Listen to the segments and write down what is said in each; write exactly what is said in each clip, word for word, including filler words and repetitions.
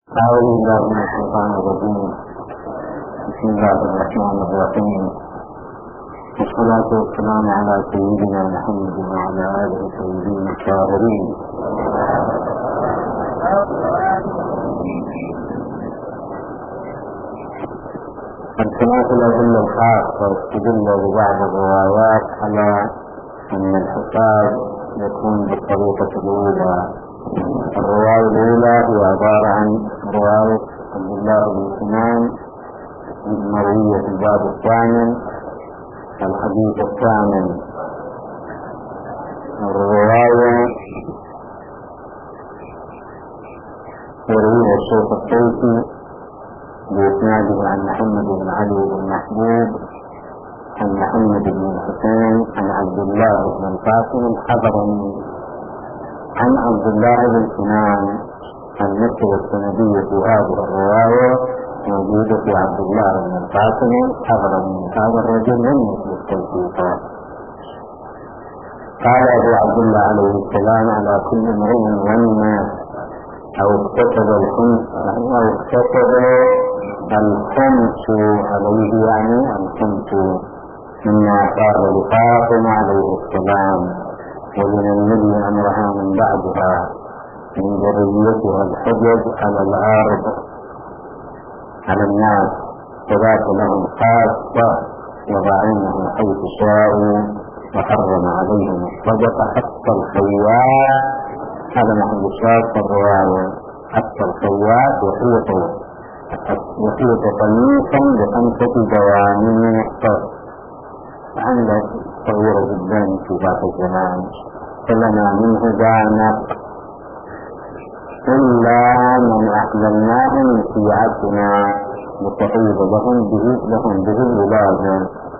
أعوذ بالله من الشيطان الرجيم. بسم الله الرحمن الرحيم. والصلاة والسلام على سيدنا محمد وعلى آله الطيبين الطاهرين. الخلاف الأدلة الخاصة تدل ببعض الروايات على أن الحساب يكون بالطريقة الأولى. الرواية الأولى هي عبارة عن رواية عبد الله بن سنان المروية في الباب الثامن الحديث الثامن. الرواية يرويها الشيخ الطيسي بإسناده عن محمد بن علي بن محبوب عن محمد بن الحسين عن عبد الله بن القاسم الحضرمي عن عبد الله بن سنان. النسبة السندية في هذه الرواية موجودة في عبد الله بن القاسم الحضرمي. هذا الرجل لم يثبت توثيقه. قال أبو عبد الله عليه السلام: على كل امرئ غنى أو اكتسب الخمس أو اكتسب الخمس عليه، يعني الخمس مما قال لفاطمة عليه السلام: ومن النبي أمرها من بعدها من ذريتها الحجج على الأرض على الناس، وذاك لهم خاصة يضعونه حيث شاءوا، وحرم عليهم الصدقة حتى الخياط. هذا محل الشاهد في الرواية، حتى الخياط يحيط يحيط قميصا بخمسة جوانب من الصدق. عندك صغيرة جدا في ذات الزمان، فلنا منه جانب إلا من أحللناه من شيعتنا لتحيط لهم به لهم به الولادة.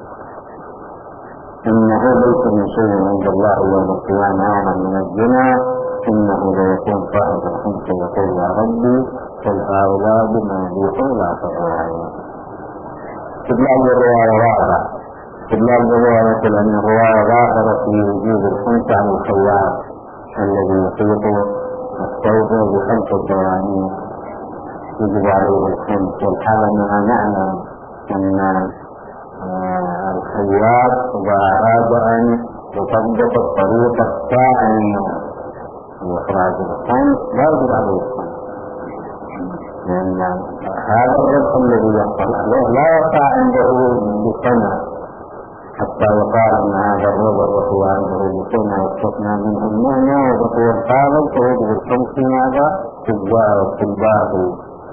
إنه ليس من شيء عند الله يوم القيامة أعظم من الزنا، إنه ليكون صاحب الخمس يقول: يا ربي فالهؤلاء بما يليقوا لا تغيروا. استدلال الرواية واضح. استدلال الرواية يقول أن الرواية ظاهرة في وجود الخمس على الخياط الذي يحيط الثوب بخمسة جوانب يجب عليه الخمس. والحال أننا نعلم أن الخياط إذا أراد أن يطبق الطريقة الثانية لإخراج الخمس لا يجب عليه الخمس، لأن هذا الرزق الذي يحصل عليه لا يقع عنده بسنة حتى يقال أن هذا الرزق وهو عنده بسنة يستثنى منه المعنى وهو الخالق، فيجب الخمس ماذا في الباقي.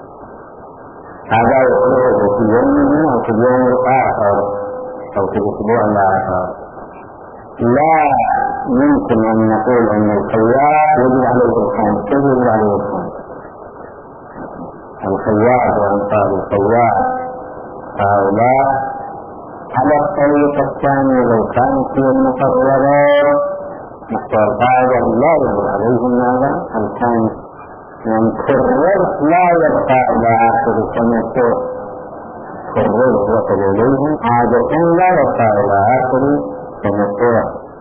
هذا يخرج في يومه أو في اليوم الآخر أو في الأسبوع الآخر. لا يمكن أن نقول أن الخياط يجب عليه الخمس. يجب عليه الخمس الخياط وأنصار الخياط هؤلاء على الطريقة الثانية لو كانت هي المقررة نحن القاعدة لا يجب عليهم ماذا الخمس. يعني كررت لا يبقى إلى آخر السنة، كررت وصل إليهم عادة لا يبقى إلى آخر السنة.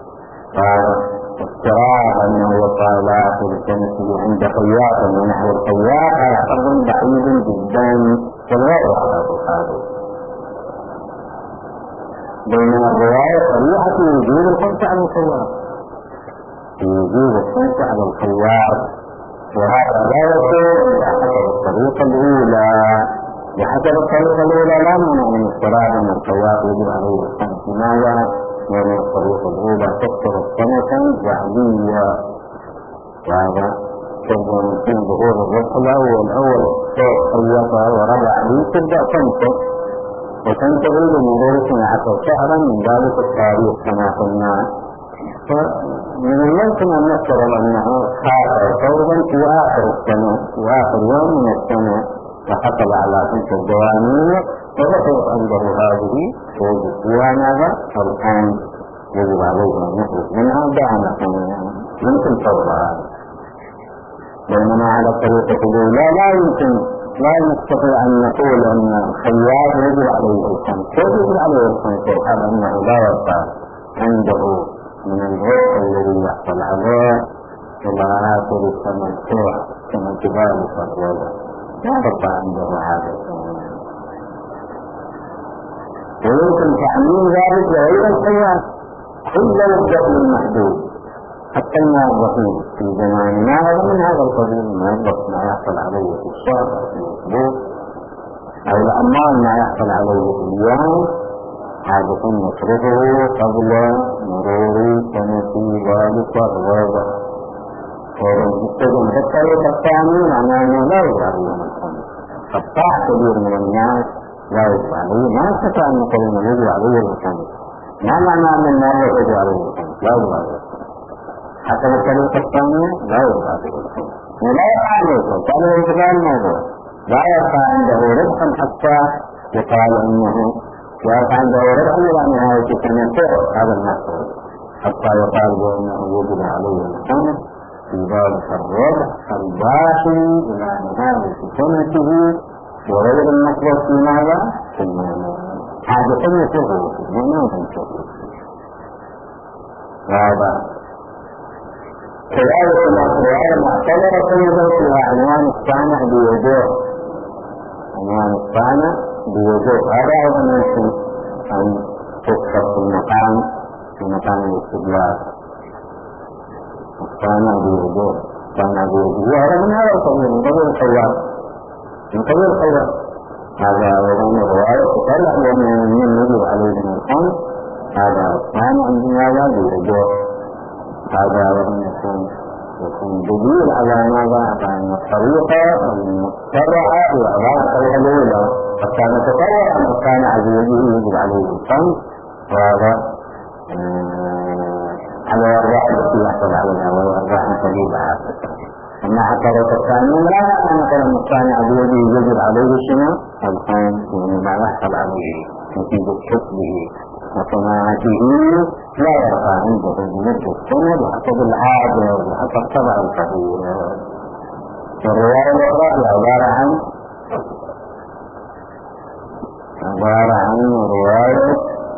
فافتراء أنه يبقى إلى آخر السنة عند خياط ونحو الخياط هذا أمر بعيد جدا ولا يحدث هذا. بينما الرواية صريحة في وجود الخمس على الخياط، في وجود الخمس على الخياط، وهذا لا يكون بحسب الطريقة الأولى. بحسب الطريقة الأولى لا مانع من افتراض أن الخياط يجب عليه الخمس. لماذا؟ لأن الطريقة الأولى تكثر السنة جعلية، وهذا كذا يمكن ظهور الرسل والأول صوت خياطة وربع لي تبدأ تنتج وتنتهي بمرور اثني عشر شهرا من ذلك التاريخ كما قلنا. فمن الممكن أن نفترض أنه خاطر فوضا في آخر السنة في آخر يوم من السنة وحصل على تلك الجوانب وذكر عنده هذه ويجب فيها ماذا؟ الآن يجب عليه أن يخرج منها دعنا يمكن فوضها. بينما على الطريقة الأولى لا يمكن لا نستطيع أن نقول أن الخياط يجب عليه الخمس. يجب عليه الخمس هذا أنه لا يبقى عنده من الرزق الذي يحصل عليه إلى آخر السنة كما كذلك الرزق. لا تبقى عنده هذا. ويمكن تعميم ذلك غير القياس كل الدخل المحدود، حتى الموظفين في زماننا هذا من هذا القبيل، الموظف ما يحصل عليه في الشهر أو في الأسبوع أو الأموال ما يحصل عليه في اليوم عادة يصرفه قبل مرور سنة ذلك الوضع. والمستخدم بالطريق الثاني معناه أنه لا يجب عليه من الخمس. قطاع كبير من الناس لا يجب عليه، ما نستطيع أن نقول أنه يجب عليه الخمس، ما معنى أن الموظف يجب عليه الخمس، لا يجب عليه الخمس. حتى بالطريقة الثانية لا يجب عليه الخمس ولا يقع عليه الخمس. هذا انتباه الموضوع، لا يبقى عنده ربح حتى يقال أنه يبقى عنده ربح إلى نهاية سنة هذا المحصول، حتى يقال بأنه يجب عليه الخمس في ذلك الربح الباقي إلى نهاية سنته وغير المطلوب في ماذا؟ في المعنى حاجة يشوفه في المعنى وتنشوفه. وهذا كذلك الأسرار المعتبرة تنظر فيها عنوان الصانع بوجوه، عنوان الصانع بوجوه. هذا أيضا يمكن أن تذكر في المقام في مقام الاستدلال. الصانع بوجوه، الصانع بوجوه هذا من هذا القبيل، من قبيل الخيار، من قبيل الخيار. هذا أيضا الرواية تطلع بأن من يجب عليه من الخمس هذا الصانع بهذا بوجوه. هذا وأن يكون يكون دليل على ماذا؟ على أن الطريقة المتبعة هي أضاء الطريقة الأولى، قد كان تطوع أن كان عزيزه يجب عليه الخمس، وهذا على الأرواح التي يحصل عليها والأرواح متبيبة. أما حتى لو الثاني لا أن كان الثاني عزيزه يجب عليه شنو؟ الخمس، يعني ما يحصل عليه نتيجة حكمه وصناعته لا يرفع عنده بمدة السنة بحسب العادة وبحسب طبع الكثير. والرواية الأخرى عبارة عن عبارة عن رواية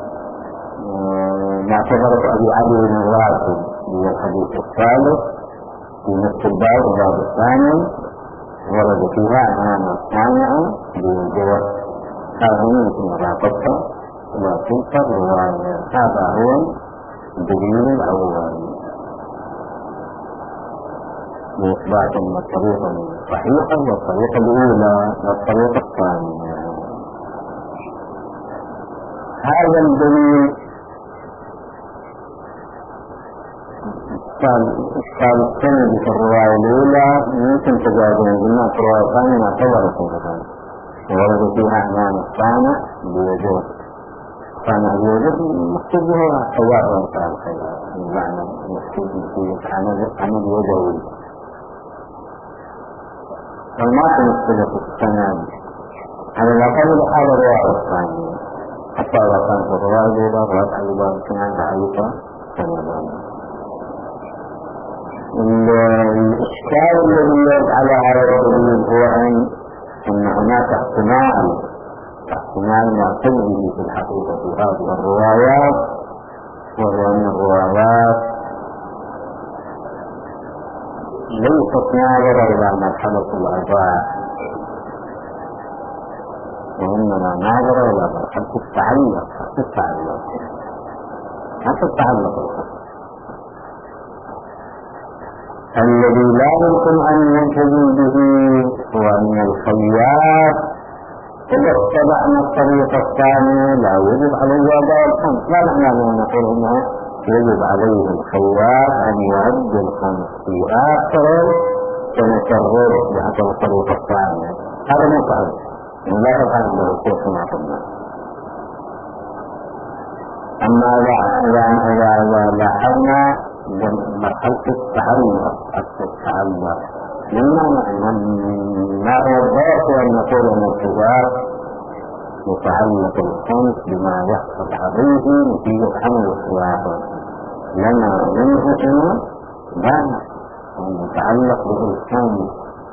معتبرة أبي علي بن الراشد في الحديث الثالث في نفس الباب الباب الثاني، ورد فيها عنوان الصانع بوجوه. هذا يمكن مراقبته وتلك الرواية. هذا هو الدليل الأول لإثبات أن الطريقة صحيحة والطريقة الأولى والطريقة الثانية. هذا الدليل قال السند في الرواية الأولى يمكن تجاوزون بالناس الرواية الثانية ما تبرك الرواية ورد فيها عنوان الصانع بوجوه. صانع بوجوه مكتوب هو خيار وانتهى الخيار، المعنى مكتوب في عمل يدوي. وما تمثل في السند على الأقل هذا الرواية الثانية، حتى إذا كانت الرواية الأولى رواية علي بن سنان ضعيفة سندان. الإشكال الذي يجعل على الدليل هو أن هناك احتمال احتمال معتبره في الحقيقة في هذه الروايات، وهو أن الروايات ليست ناظرة إلى مرحلة الأرباح، وإنما ناظرة إلى مرحلة التعلق التعلق حتى التعلق الخاص الذي لا يمكن أن ينتهي به. هو أن الخيار إذا اتبعنا الطريقة الثانية لا يجب عليه أداء الخمس. لا معنى أن نقول أنه يجب عليه الخيار أن يعد الخمس في آخر سنة الربع بحسب الطريقة الثانية. هذا ما يفعل، لا يفعل له كيف ما قلنا. أما إذا لاحظنا مرحلة التعلق التعلق ما هو الضغط أن نقول أن الخيار يتعلق الخمس بما يحصل عليه نتيجة عمل الخلافة، لما ينهجنا لا يتعلق بالخمس.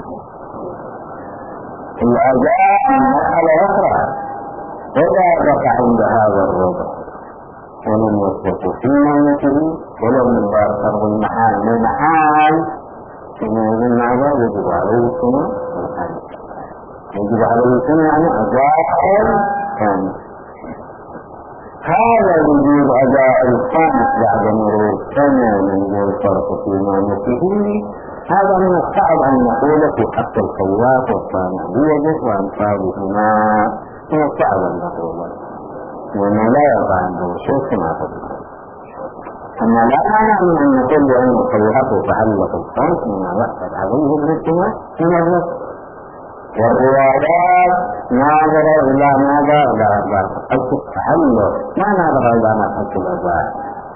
الأداء على أخرى إذا رفع عند هذا الربع ولم يثبت في معنته ولم يباشر المحال المحال كما يقول ماذا يجب عليه السنة والخمس. يجب عليه سنة أداء كامل. هذا وجود أداء الخامس بعد مرور سنة من الفرق في إمامته، هذا من الصعب أن نقول في حق الخياط والصانعية وأمثالهما، من الصعب أن نقول وأنه لا يقع عنده شيء كما تقول. أما لا معنى من أن نقول بأن الخياط يتعلق الخمس مما يحصل عليه الاجتماع من النص، والروايات ناظرة إلى ماذا؟ إلى أربعة حق التعلق، ما ناظرة إلى ما حق الأربعة.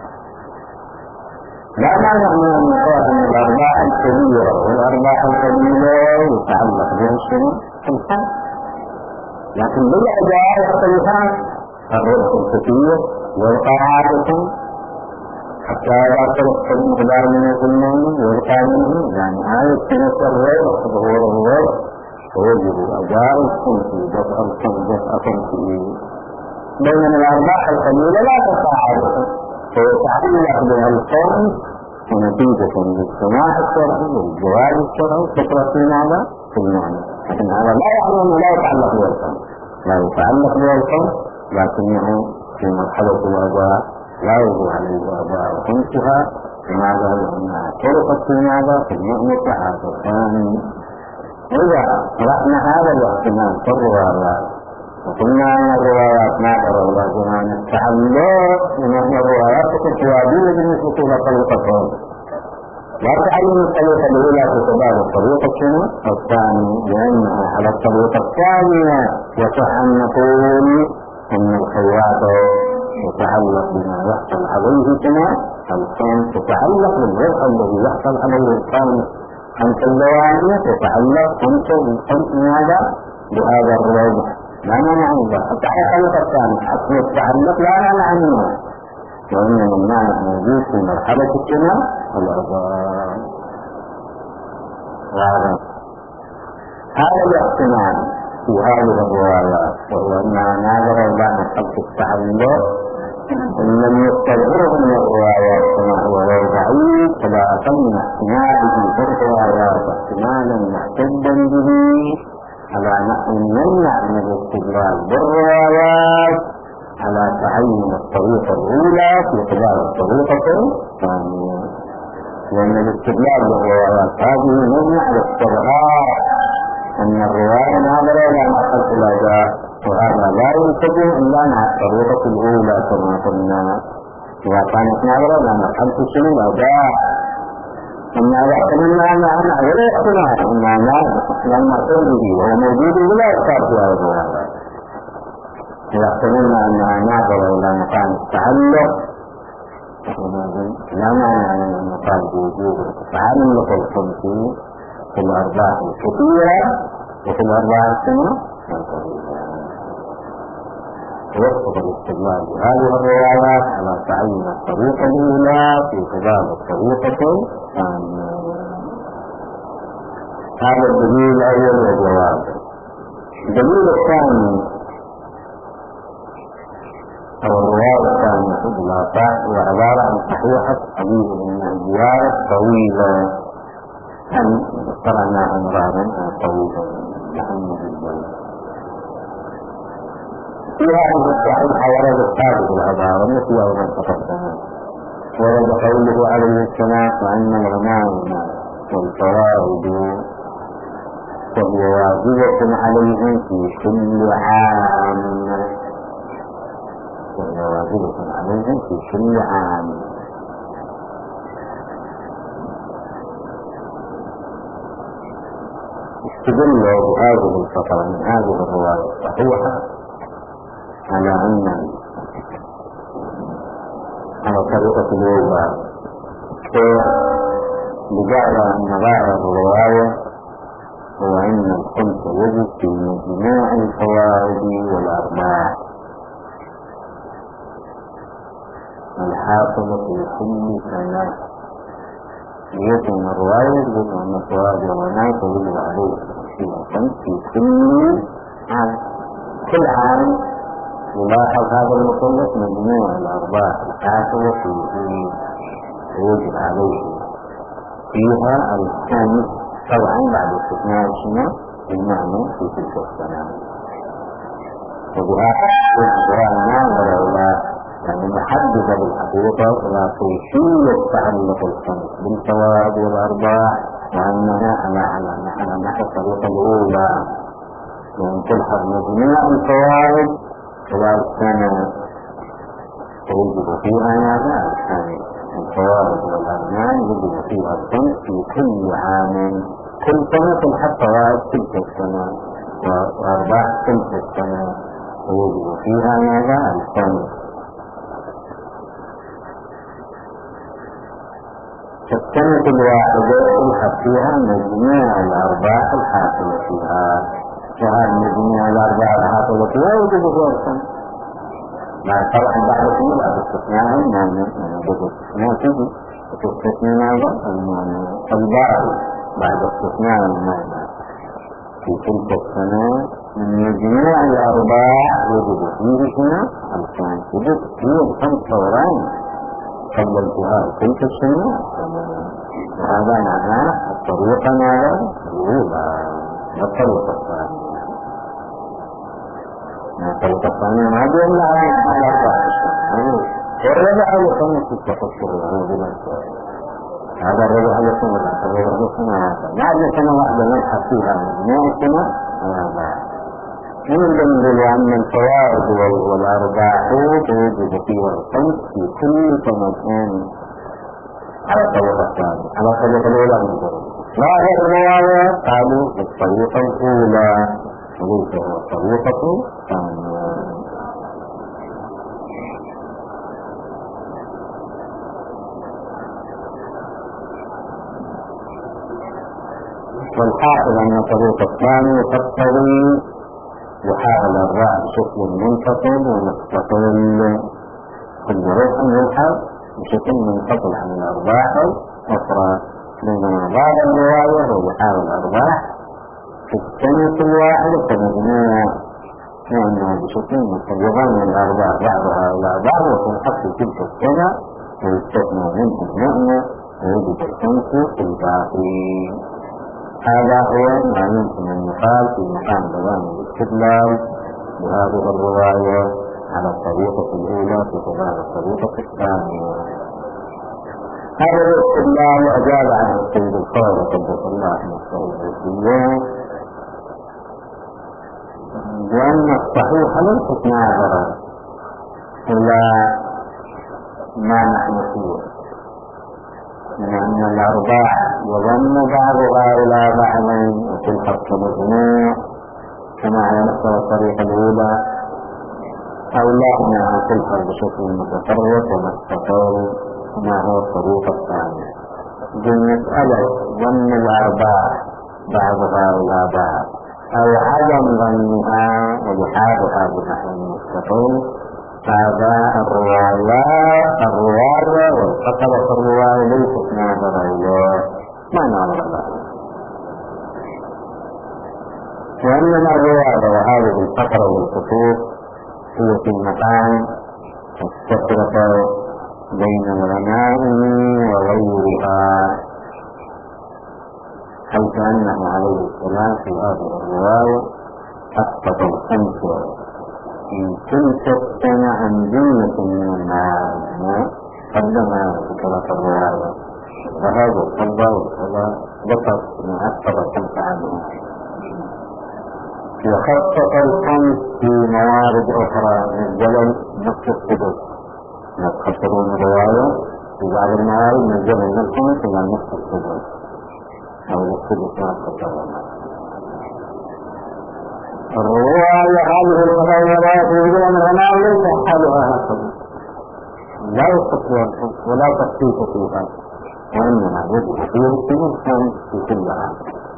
لا معنى من أن نقول أن الأرباح الكبيرة والأرباح القليلة يتعلق بها الشيء الخمس، لكن بالأداء يختلفان. الرؤية الكثير والقاعدة حتى لا تلقى المقدار من الظلمان والقى منه، يعني آية تنسى الرؤية وظهور الرؤية فيجب أداء الخمس دفع الخمس دفع خمسين، بينما الأرباح القليلة لا تتعارض، فيتعلق بها الخمس ونتيجة للسماح الشرعي والجواز الشرعي فكرة ماذا؟ في المعنى. لكن هذا لا يعني أنه لا يتعلق بها الخمس، لا يتعلق بها الخمس، لكنه في مرحلة الأداء لا يجب عليه أداء خمسها. لماذا؟ لأنها فرقت في ماذا؟ في المعنى هذا الثاني. إذا رأينا هذا الاحتمال في الروايات وقلنا أن الروايات ناظرة إلى زمان التعلق، وأن الروايات تتوابية بالنسبة إلى طريقتين، لا تعين الطريقة الأولى في سباب الطريقة الثانية، لأنها على الطريقة الثانية يصح أن نقول أن الخياط يتعلق بما يحصل عليه كما الخمس تتعلق بالربح الذي يحصل عليه الخمس. خمس البوانية تتعلق خمس الخمس ماذا؟ بهذا الربح، لا معنى عنه. حتى الطريقة الثانية حتى التعلق لا معنى عنه، وإنما المعنى موجود في مرحلة الكما الأربعة. هذا الاحتمال في هذه الروايات، وهو أنها ناظرة إلى مرحلة التعلق إن لم يستظهره من الروايات كما هو غير بعيد، فلا أقل احتماله في الروايات احتمالا محتجا به على نحو يمنع من الاستدلال بالروايات على تعين الطريقة الأولى في قبال الطريقة الثانية، لأن الاستدلال بالروايات هذه يمنع الاستظهار أن الرواية ناظرة إلى مرحلة الأداء، وهذا لا ينتبه إلا مع الطريقة الأولى كما قلنا. إذا كانت ناظرة إلى مرحلة شنو الأداء، أما إذا احتملنا أنها غير احتمال أنها لم نقل به وهو موجود ولا يختار في هذه الروايات، إذا احتملنا أنها ناظرة إلى مكان التعلق لا معنى أن المقال بوجود التعلق الخمسي في الأرباح الكثيرة وفي الأرباح السنة القليلة. يسقط الاستدلال بهذه الروايات على تعين الطريقة الأولى في قبال الطريقة الثانية. هذا الدليل الأول والجواب. الدليل الثاني أو الرواية الثانية بالآفاق هو عبارة عن صحيحة حديث من الزيارة طويلة، أن قرأنا أمراضا طويلة محمد الجلال. في هذه الصحيحة ورد الثابت العبارة التي أولا تقدم، ورد قوله عليه السلام وأن الغنائم والفرائض وهي واجبة عليهم في كل عام، وهي واجبة عليهم في كل عام. استدل بهذه الفترة من هذه الرواية الصحيحة على أن على طريقة الأولى بجعل أن ظاهر الرواية هو أن الخمس يجب في مجموع الفوائد والأرباح الحاصلة في كل سنة، لكن الرواية يجب أن الفوائد والأرباح يجب عليه في الخمس في كل عام. كل عام يلاحظ هذا المثلث مجموع الأرباح الحاصلة فيه يجب عليه فيها الخمس، طبعا بعد استثناء الشمال المعنى في تلك وبهذا الإجراء ناظر إلى يعني محددة بالحقيقة إلى كيفية تعلق الخمس بالفوائد والأرباح، وأنها على على على نحو الطريقة الأولى، وأن تلحظ مجموع الفوائد خلال سنة توجد فيها ماذا؟ يعني الفوائد والأرمان يوجد فيها الخمس في كل عام، كل سنة تلحظ فوائد تلك السنة وأرباح تلك السنة توجد فيها ماذا؟ الخمس. السنة الواحدة تلحق فيها مجموع الأرباح الحاصلة فيها، وهذا مجموع الأرباح الحاصلة فيها يوجد فيها السنة. لا طبعا بعد فيه بعد استثناء المعنى بعد استثناء تجي وتستثناء ماذا؟ المعنى الباقي بعد استثناء المعنى في تلك السنة من مجموع الأرباح يوجد فيه هنا السنة، يوجد فيه الخمس دوران قبل انتهاء تلك السنة. وهذا معناه الطريقة ماذا؟ الأولى والطريقة الثانية. الطريقة الثانية ما بيمنع على أربعة السنة، والربع يكون في التفكير هذا الربع يكون الربع يكون هذا بعد سنة واحدة نلحق فيها مجموع السنة هذا. من ضمن أن الفوائد والأرباح توجد فيها الخمس في كل سنتين على الطريقة الثانية، على الطريقة الأولى من ذلك. ظاهر الرواية قالوا بالطريقة الأولى وليس هو الطريقة الثانية. والحاصل أن الطريقة الثانية تقتضي يحاول الرأي بشكل منفصل ومستقل، كل روح يلحظ بشكل منفصل عن الأرباح الأخرى، بينما بعض الرواية هو يحاول الأرباح في السنة الواحدة كمجموعة، لأنه بشكل منفصل يضم الأرباح بعضها إلى بعض وتنحط في تلك السنة ويستثنى منه المؤمن ويجد الخمس في الباقي. هذا هو ما يمكن أن يقال في مقام بيان الاستدلال بهذه الرواية على الطريقة الأولى في خلال الطريقة الثانية. هذا الاستدلال أجاب عنه السيد الخالق قدس الله نفسه الجزية بأن الصحيح ليست ناظرا إلى ما نحن فيه من أن الأرباح يضم بعضها إلى بعض وتلحق كمجموع كما على مستوى الطريقة الأولى، أو لا أنها تلحق بشكل متفرق ومستقل كما هو الطريقة الثانية. بالمسألة ضم الأرباح بعضها إلى بعض أو عدم ضمها ولحاقها بنحو مستقل، هذا الرواية الرواية والفقرة الرواية ليست ناظرة إليه، ما ناظر له. وإنما الرواية وهذه الفقرة والخطوط هي في المقام التفرقة بين الغناء وغيرها، حيث أنه عليه السلام في هذه الرواية أسقط الخمسة في تلك السنة عن جملة من المعاني قدمها فكرة الرواية، وهذا الصدى وكذا ذكر من أكثر الخمس عنها، وخصص الخمس في موارد أخرى من جلل نصف السدس. يتخصرون الرواية في بعض الموارد من جلل الخمس إلى نصف السدس أو السدس ما تتغير. الرواية هذه المغيرات يقول أن الغناء ليس حالها هكذا، لا يستطيع ولا تخفيف فيها، وإنما يجب فيه الإنسان في كل عام.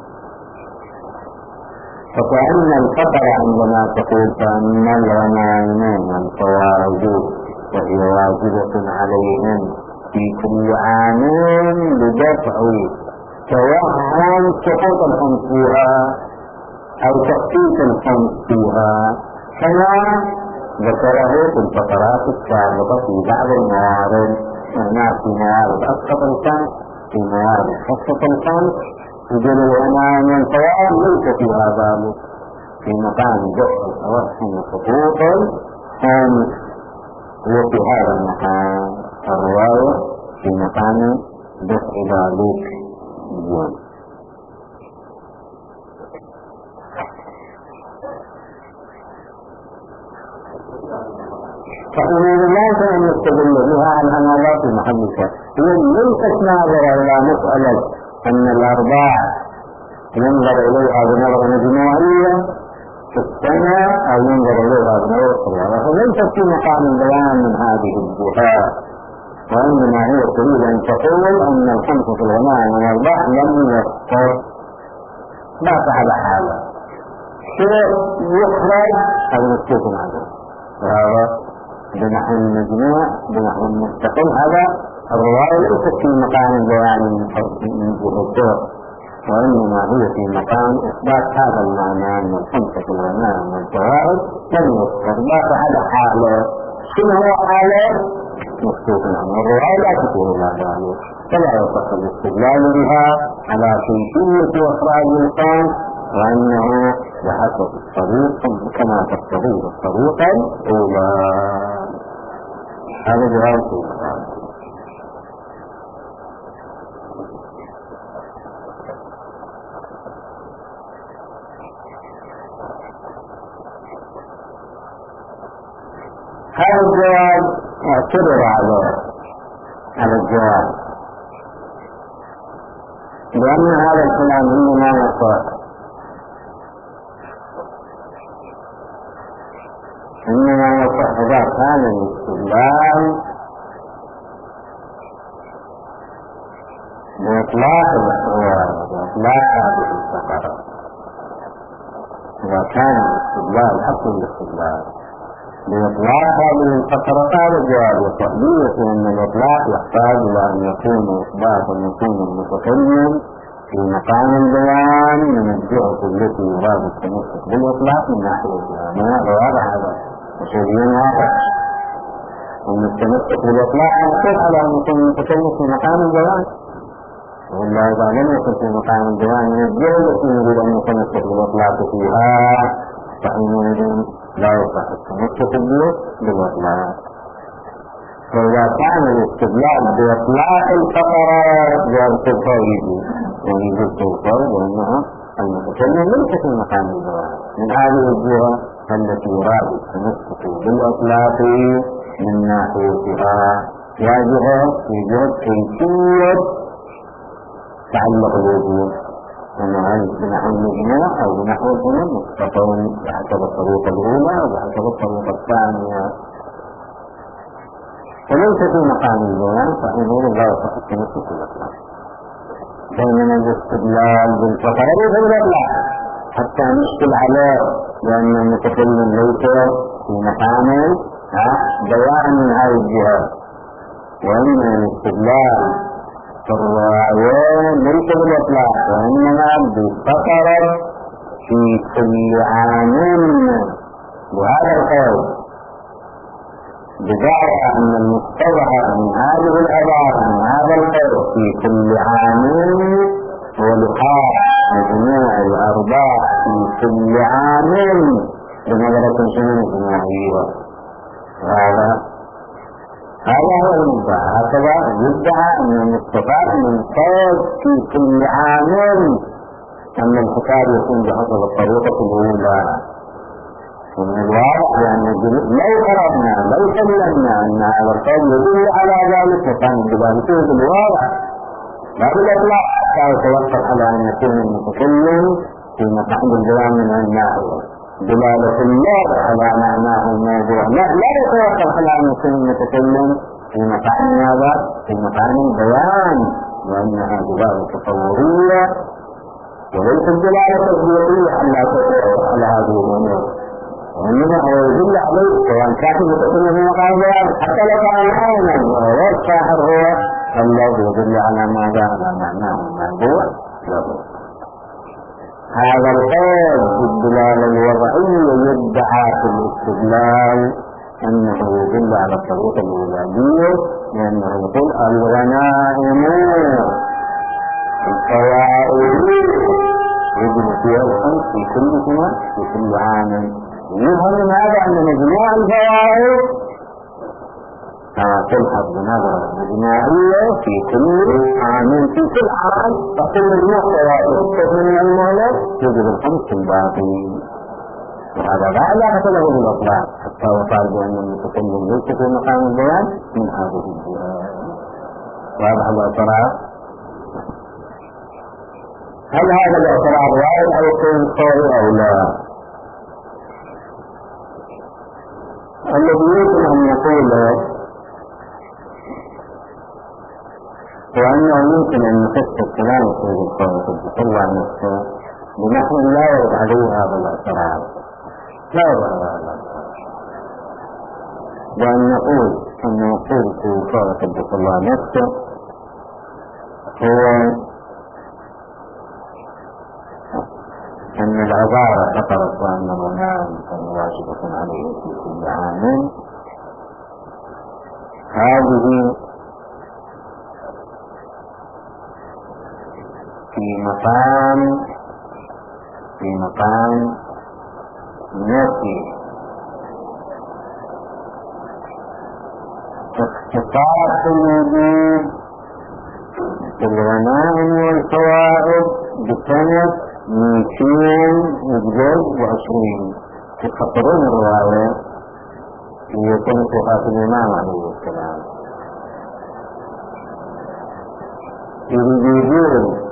فكأن الفقر عندما تقول فأن الغنائمين الفوائد وهي واجبة عليهم في كل عام بدفع توهم سقوط الخمس فيها أو تخفيف الخمس فيها، كما ذكره في الفقرات السابقة في بعض الموارد. هناك في موارد أسقط الخمس، في موارد خفف الخمس، يقول الغنائم الفوائد ليس فيها ذلك، في مقام دفع التوهم خطوط خامس، وفي هذا المقام الرواية في مقام دفع ذلك اليوم. فإن لا أن نستدل بها على أنها في محل الشك، هي ليست ناظرة إلى مسألة أن الأرباع ينظر إليها بنظرة مجموعية في السنة أو ينظر إليها بنظرة صغيرة، فليست في مقام البيان من هذه الجهات، وإنما هي تريد أن تقول أن الخمسة في الغناء والأرباع لم يذكر ما فعل حاله شيء يخرج أو يكتب عنه، وهذا بنحو المجموع بنحو المستقل. هذا الرواية ليست في مقام البيان من جهة، وإنما هي في مقام إثبات هذا المعنى أن الخمسة في الغنائم والفوائد لم يذكر ما فعل حاله. شنو هو حاله؟ مكتوب عنه. الرواية لا تقول إلا ذلك، فلا يصح الاستدلال بها على كيفية إخراج الإنسان، وأنه بحسب الطريق كما تقتضي الطريقة الأولى. هذا جواب السؤال. هذا الجواب اعتبر على على الجواب، لأن هذا الكلام إنما يصح إنما يصح إذا كان الاستدلال بإطلاق الأحوال وإطلاق هذه الفقرة. إذا كان الاستدلال حق الاستدلال بإطلاق هذه الفقرة هذا جواب وتحديث أن الإطلاق يحتاج إلى أن يكون إثبات أن يكون المتكلم في مقام البيان من الجهة التي يراد التمسك بالإطلاق من ناحية الجهة. هذا هذا وشيئين واضح أن التمسك بالإطلاق يحتاج على أن يكون المتكلم في مقام البيان، وإلا إذا لم يكن في مقام البيان من الجهة التي يريد أن يتمسك بالإطلاق فيها فحينئذ لا يصح التمسك بالإطلاق. فإذا كان الاستدلال بإطلاق الفقرات جاءت الفائد ويجب الفائد وأنه المتكلم ليس في مقام البيان من هذه الجهة التي يراد التمسك بالإطلاق من ناحيتها يا جهة في جهة كيفية تعلق الوجود، أنه بنحو المجموع أو بنحو الأمم مستقل بحسب الطريقة الأولى أو بحسب الطريقة الثانية، وليس في مقام البيان فإنه لا يصح التمسك بالإطلاق. بينما الاستدلال بالفقرة ليس بالإطلاق حتى نشكل عليه، لأن المتكلم ليس في مقام بيان من هذه الجهات، وإن الاستدلال فالرواية ليس بالإطلاق وإنما بالفقرة في كل عام. بهذا القول بدعوى أن المستظهر من هذه الأدوار من هذا القول في كل عام هو لقاء مجموع الأرباح في كل عام بنظرة جماعية. وهذا هذا هو المدعى. هكذا يدعى أن المستفاد من قول في كل عام أن الحساب يكون بحسب الطريقة الأولى. ومن الواضح لأن لو فرضنا لو سلمنا أن هذا القول يدل على ذلك فكان بذلك بالواضح لا بالإطلاق حتى يتوقف على أن يكون المتكلم في مقام البيان من الناحية دلالة الله على معناه الموضوع، لا لا يتوقف على أن يكون المتكلم في مقام هذا في مقام البيان، لأنها دلالة تصورية وليست دلالة تطبيقية على على هذه الأمور، وإنما هو يدل عليه سواء كان المتكلم في مقام البيان حتى لو كان عينا والساحر هو الذي يدل على ماذا على معناه الموضوع. هذا القول بالدلالة الوضعية يدعى في الاستدلال أنه يدل على الطريقة الأولادية، لأنه يقول الغنائم الفوائد يجب فيها الخمس في كل سنة في كل عام. يظهر من هذا أن مجموع الفوائد تلحظ بنظرة مجموعية في كل عام، في كل عام تقوم مجموع فوائد من المهلة يجب الخمس في الباقي. وهذا لا علاقة له بالإطلاق حتى وقال بأن المتكلم ليس في مقام البيان من هذه الجهات. واضح الاعتراض؟ هل هذا الاعتراض واحد أو يكون قوي أو لا؟ الذي يمكن أن نقوله وأنه يمكن أن نخص الكلام في القول تطلع نفسه بنحو لا يرد عليه هذا الاعتراض، لا يرد على هذا الاعتراض، وأن نقول أن نقول في القول تطلع نفسه هو أن العبارة ذكرت وأن الغنام كان واجبة عليه في كل عام، هذه في مقام في مقام نفي اختصاص الوجود بالغنائم والفوائد بسنة مئتين وجوز وعشرين. تخطرون الرواية يكون صفات الإمام عليه السلام يريدون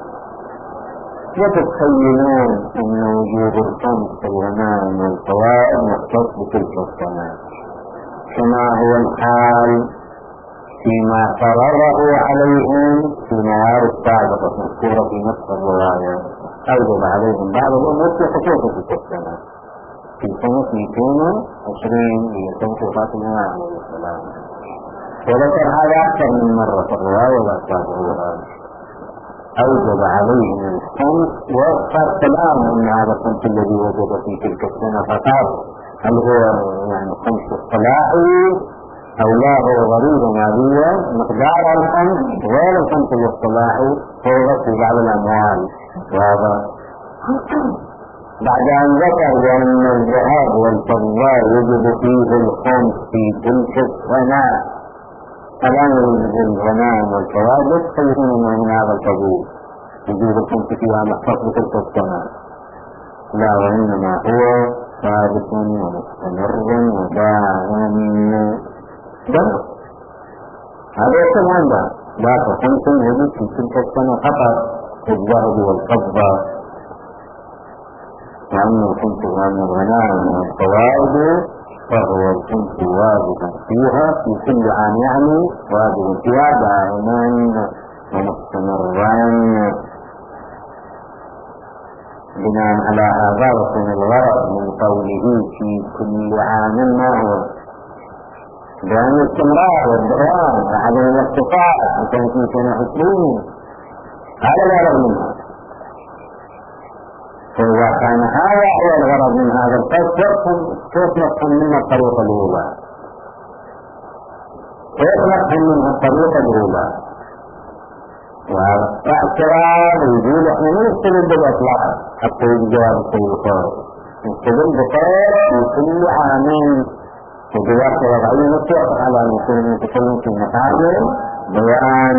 وتتخيلون أن وجود الخمس في الغنائم والفوائد مختص بتلك السنة، كما هو الحال فيما فرضه عليهم في موارد سابقة مذكورة في نفس الرواية، أوجب عليهم بعض الأمور في خصوص تلك السنة في سنة مئتين وعشرين ليكون صفات الإمام عليه السلام. وذكر هذا أكثر من مرة في الرواية والأسباب. أوجب عليهم الخمس وصار كلام أن هذا الخمس الذي وجد في تلك السنة فقط هل هو يعني خمس اصطلاحي أو لا هو غريبة مالية مقدار الخمس غير الخمس الاصطلاحي هو غطي بعض الأموال. وهذا بعد أن ذكر بأن الذهب والفضة يجب فيه الخمس في تلك السنة فلا يوجد الغنائم والفوائد فيكون من هذا القبيل وجود الخمس فيها مختص بتلك السنة، لا وإنما هو ثابت ومستمر ودائم. هذا الكلام ده لا خمس يوجد في تلك السنة فقط الذهب والفضة، وأن الخمس وأن الغنائم والفوائد فهو الخمس واجبا فيها في كل عام، يعني واجب فيها دائما ومستمرا. بناء على هذا وكان الغرض من قوله في كل عام ما هو بأن الاستمرار والدوام وعدم الاقتصار وكان في سنة عشرين هذا الغرض منها. فإذا كان هذا هو الغرض من هذا القصد كيف نفهم منها الطريقة الأولى؟ كيف نفهم منها الطريقة الأولى؟ واعتراض وجود احنا نستدل بالإطلاق حتى يجي جواب الطريقة، نستدل بقول في كل عامين وجواب وضعيه نتوقف على أن يكون المتكلم في مقابل بيان.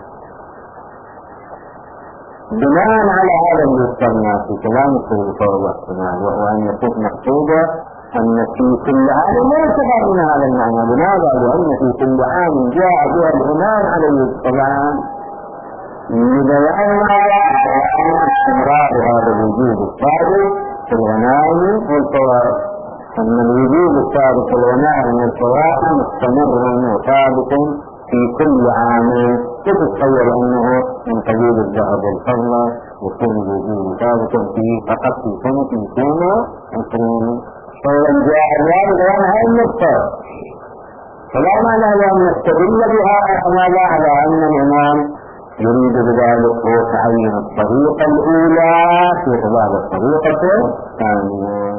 بناء على هذا اللي استمع في كلام الطريقة والاحتمال وهو أن يكون مقصودا أن في كل عام لا يتبع من هذا المعنى. لماذا؟ لأن في كل عام جاء بها الإمام عليه السلام لبيان استمرار هذا الوجود الثابت في الغنائم والفوائد، أن الوجود الثابت في الغنائم والفوائد مستمر وثابت في كل عام. تتخيل أنه من قبيل الذهب والفضة يكون الوجود ثابتا فيه فقط في سنة مئتين وعشرين. فإذا جاء ذلك عن هذه النقطة فلا معنى لأن نستدل بها ماذا على أن الإمام يريد بذلك هو تعين الطريقة الأولى في خلال الطريقة الثانية.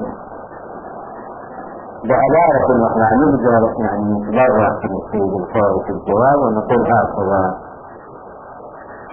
بعبارة نحن نبدأ يعني نتبرع في السيد الفارس الجواب ونقول هكذا: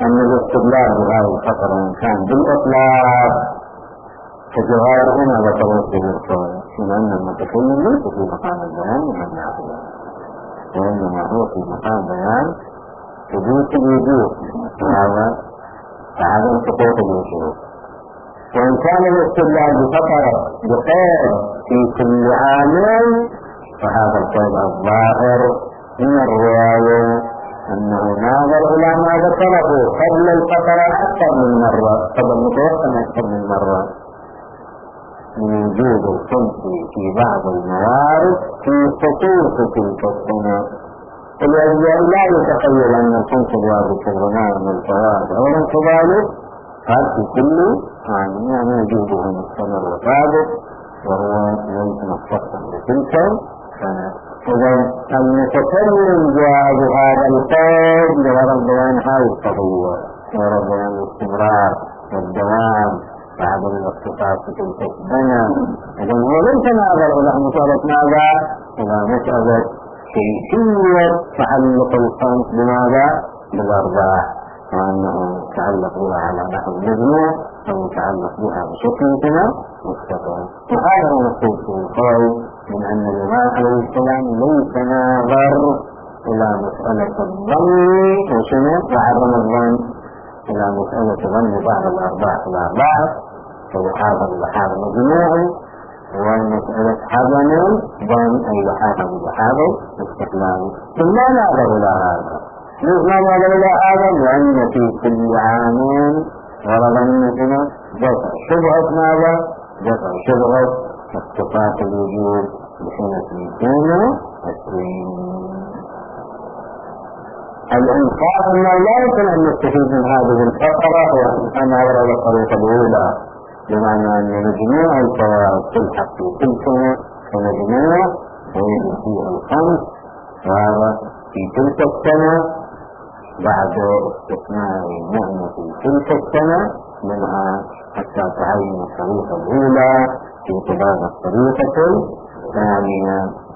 أن الاستدلال بهذه الفقرة إن كان بالإطلاق فجواب هنا ذكروا في الرسول من أن المتكلم ليس في مقام البيان من يعقل، وإنما هو في مقام بيان ثبوت الوجود، وهذا عدم سقوط الوجود. وإن كان الاستدلال بفقرة بقيد في كل عامل فهذا القيد الظاهر من الرواية أنه ناظر إلى ما ذكره قبل الفقرة أكثر من مرة، قبل متوقع أكثر من مرة، من وجود الخمس في بعض الموارد في خصوص تلك السنة. الأجزاء لا يتخيل أن الخمس الواجب في الغناء من الفوائد أولا كذلك، هذا في كل عام يعني وجوده مستمر وثابت وهو ليس مختصا بتلك السنة. إذا المتكلم جاء بهذا القيد لغرض بيان هذه القضية، لغرض بيان الاستمرار والدوام وعدم الاختصاص في تلك السنة. إذا هو ليس ناظر إلى مسألة ماذا؟ إلى مسألة كيفية تعلق الخمس بماذا؟ بالأرباح، وأنه تعلق بها على نحو المجموع أو يتعلق بها بشكل كما مستقل. وهذا هو المقصود في القول من أن الإمام عليه السلام ليس ناظر إلى مسألة الظن وشنو وعدم الظن، إلى مسألة ظن بعض الأرباح في الأرباح فلحاظ اللحاظ مجموعي، ومسألة عدم الظن أي لحاظ اللحاظ استقلالي. ثم ناظر إلى هذا، ليس ناظر إلى هذا لأن في كل عام ورد منه دفع شبهة ماذا؟ دفع شبهة اختصاص الوجود بسنة اثنين وعشرين. الإنصاف أنه لا يمكن أن نستفيد من هذه الفقرة وأن هذا الطريقة الأولى، بمعنى أن مجموع الفوائد تلحق في كل سنة كمجموع ويجب فيها الخمس، وهذا في تلك السنة بعد استثناء النعمة في تلك السنة منها حتى تعين الطريقة الأولى في اعتبار الطريقة الثانية.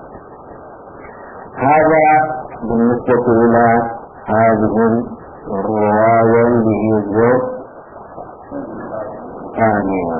هذا بالنسبة إلى هذه الرواية اللي هي الثانية.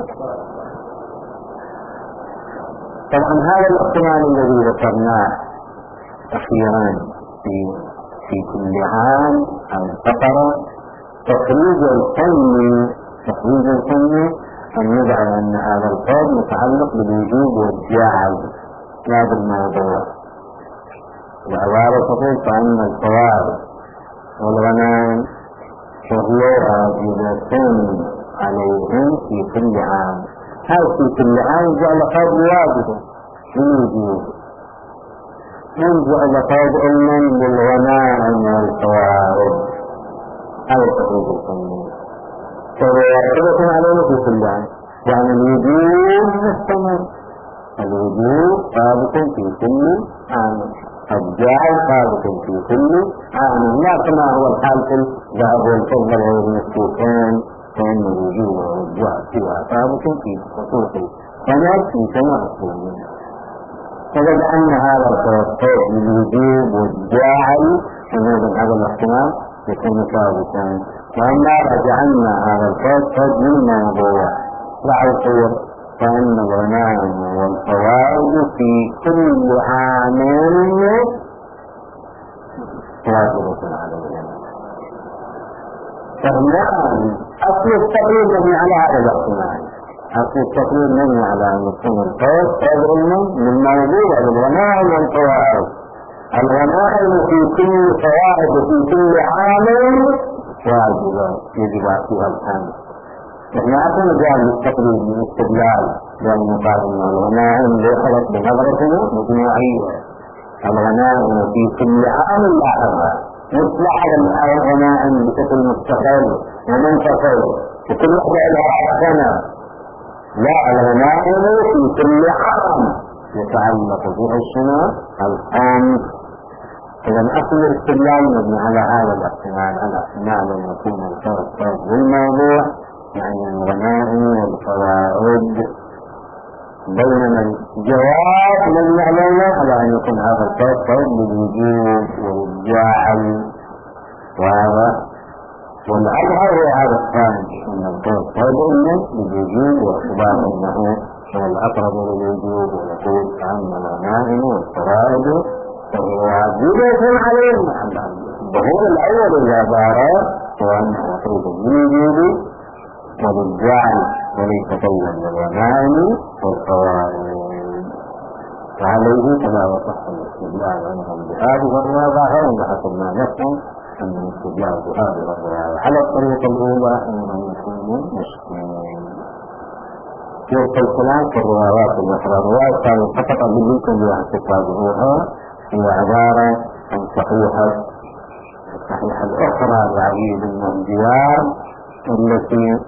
طبعا هذا الاحتمال الذي ذكرناه أخيرا في في كل عام أو الفقرة تخريج الفن تخريج الفن أن يجعل أن هذا القول متعلق بالوجود والجعل لا بالموضوع. العبارة تقول فأن الفوائد والغنائم فهي واجبة عليهم في كل عام. هذا في كل عام جعل قول واجبة بالوجود، من جعل قول علما بالغنائم والفوائد. هذا تخريج الفن فهو واجبة عليه في كل عام، يعني الوجود مستمر، الوجود ثابت في كل عام، الجعل ثابت في كل عام، لا كما هو الحال في الذهب والفضة غير مشكوكان، فإن الوجود والجعل فيها ثابت في خصوص السنة في سنة السنة. فقد أن هذا التوقع للوجود والجعل ونوع هذا الاحتمال يكون ثابتا، وأما رجعنا هذا التوقع للموضوع وعلى فإن الغنائم والفوائد في كل عام واجبة على الجميع. فالآن أصل التقرير مبني على هذا الاحتمال، أصل التقرير مبني على أن يكون القيد قيد علم من موضوع الغنائم والفوائد. الغنائم في كل فوائد في كل عام واجبة يجب فيها الخمس. نحن أصلا جاء التقريب من استدلال بأن المقابل الغنائم دخلت بنظرة مجموعية. الغنائم في كل عام لاحظها مطلع على الغنائم بشكل مستقل ومنفصل وكل واحدة لها سنة، لا الغنائم في كل عام يتعلق بها السنة الخمس. إذا أصل الاستدلال مبني على هذا الاحتمال، على احتمال أن يكون الفرق بالموضوع يعني الغنائم والفوائد، بينما الجواب من يعلمنا على أن يكون هذا الفرق بالوجود والجعل، وهذا والأظهر هو هذا الثاني أن القول قول للوجود وإثبات أنه هو الأقرب للوجود ونقول كأن الغنائم والفرائض والواجبة عليهم الظهور الأول العبارة هو أنه مطلوب للوجود وللجعل وليس قولا للغنائم والفرائض، وعليه كما وصف الاستدلال عنهم بهذه الرواية بحسب ما نفهم أن الاستدلال بهذه الرواية على الطريقة الأولى أنهم يكونوا مشكلين. يبقى الكلام في الروايات الأخرى. الرواية كانت فقط بالنسبة لاعتقادها هي عبارة عن صحيحة الصحيحة الأخرى لعلي بن مهديان التي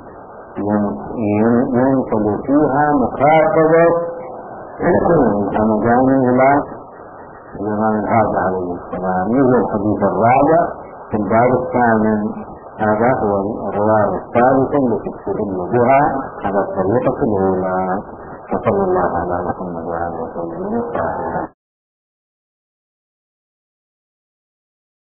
ينقل فيها مخاطبة المجاني إلى الإمام الهادي عليه السلام. يوجد الحديث الرابع في الباب الثامن، هذا هو الرواية الثالثة التي تستدل بها على الطريقة الأولى. وصلى الله على محمد وعلى آله وصحبه.